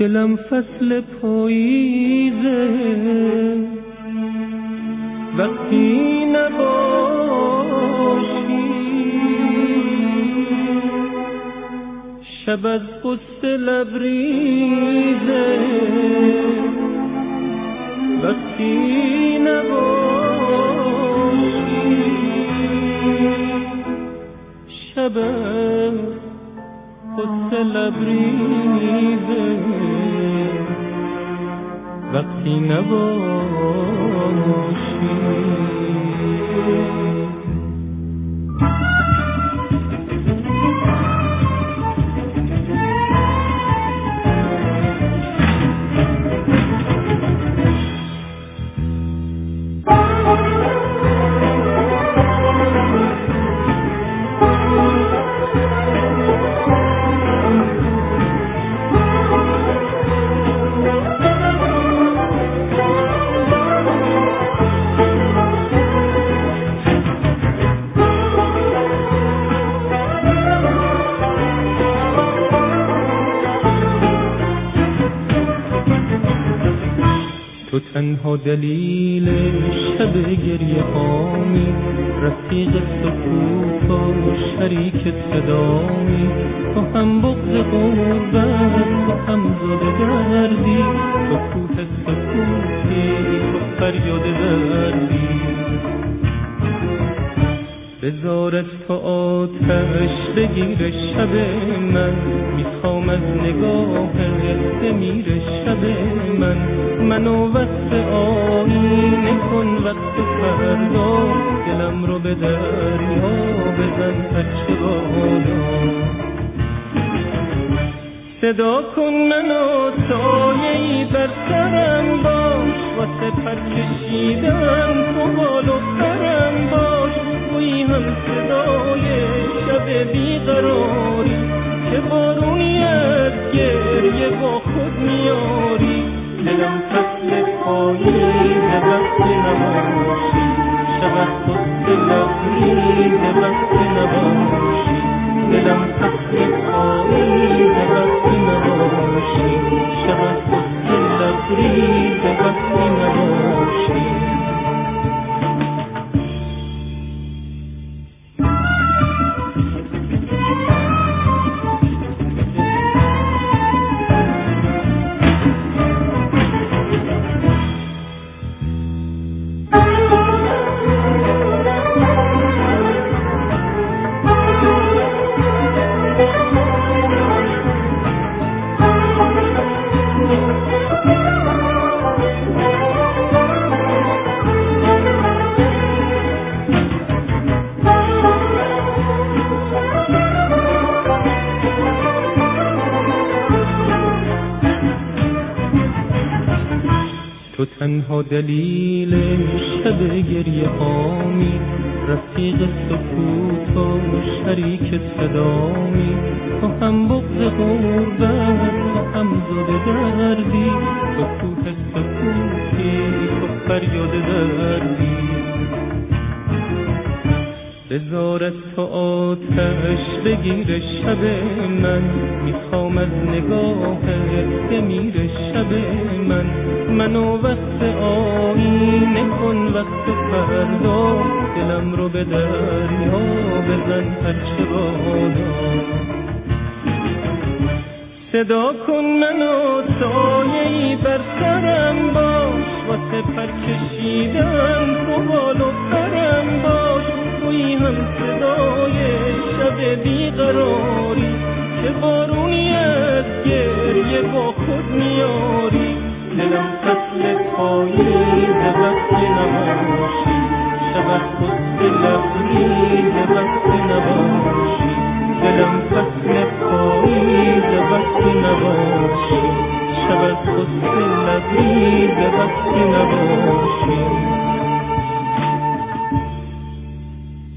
دلم فصل پاییزه وقتی نباشی، شب از غصه لبریزه وقتی نباشی، شب از غصه لبریزه وقتی نباشی. تو تنها دلیل شب گریه هامی، رفیق سکوت و شریک صدامی، تو هم بغض غربت، تو هم زود دردی، تو کوه سکوتی، تو فریاد دردی. بذارت تو آتش بگیر شب من، میخوام از نگاهت بمیره شب من. منو وقت آینه کن وقت فردا، دلم رو به دریا بزن پچه بالا. صدا کن منو سایه‌ای بر سرم باش، واسه پر کشیدن تو بالو سرم باش. تویی هم صدای شب بیقراری که بارونی از گریه با خود میاری. دلم فصل پاییزه وقتی نباشی، شب از غصه لبریزه وقتی نباشی. دلم فصل پاییزه وقتی نباشی، شب از غصه لبریزه وقتی نباشی. تو تنها دلیل شب گریه هامی، رفیق سکوت و شریک صدامی، تو هم بغض غربت، تو هم زود دردی، تو کوه سکوتی، تو فریاد دردی. بذارت تو آتش بگیر شب من، میخوام از نگاهت بمیره شب من. منو وقت آینه کن وقت فردا، دلم رو به دریا بزن پچه بالا. صدا کن منو سایه‌ای بر سرم باش، واسه پر کشیدن تو بالو سرم باش. تویی هم صدای شب بیقراری که بارونی از گریه با خود میاری. دلم فصل